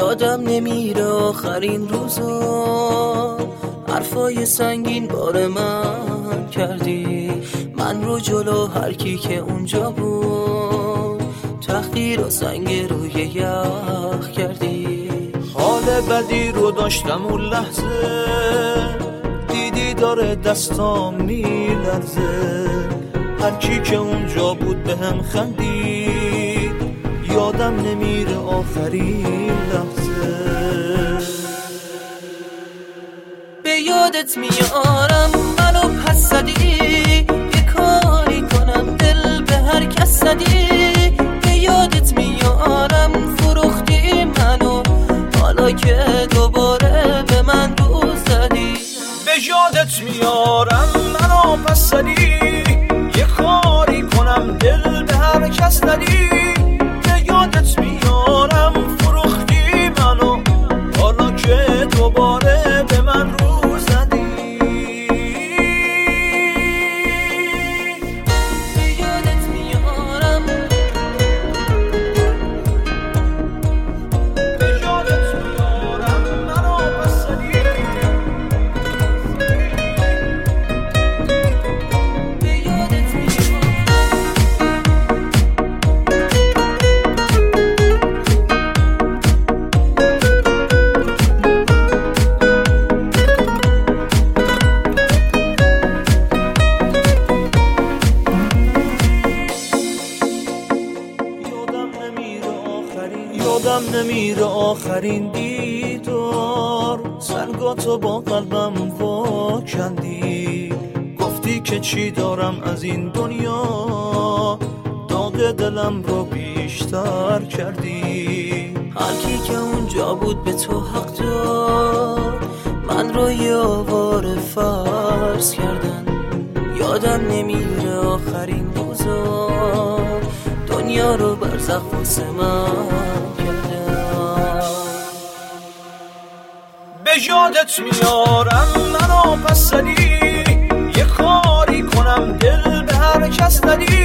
یادم نمیره آخرین روزا، حرفای سنگین بار من کردی، من رو جلو هر کی که اونجا بود تحقیر و سنگ روی یخ کردی. حال بدی رو داشتم اون لحظه، دیدی داره دستام میلرزه، هر کی که اونجا بود به هم خندید، یادم نمیره آخرین لحظه. به یادت میارم منو پس زدی، یه کاری کنم دل به هر کس زدی. به یادت میارم فروختی منو، حالا که دوباره به من دوز زدی. به یادت میارم منو پس زدی، یه کاری کنم دل به هر کس زدی. به یادت میارم فروختی منو، حالا که دوباره به من رو زدی. به یادت میارم، به یادت میارم منو پس زدی. به یادت میارم. یادم نمیره آخرین دیدار، سنگاتو با قلبم وا کندی، گفتی که چی دارم از این دنیا، داغ دلم رو بیشتر کردی. هر کی که اونجا بود به تو حق داد، من رو یه آواره فرض کردن. یادم نمیره آخرین روزا، دنیا رو برزخ واسه من کردن. به یادت میارم منو پس زدی، یه کاری کنم دل به هر کس زدی.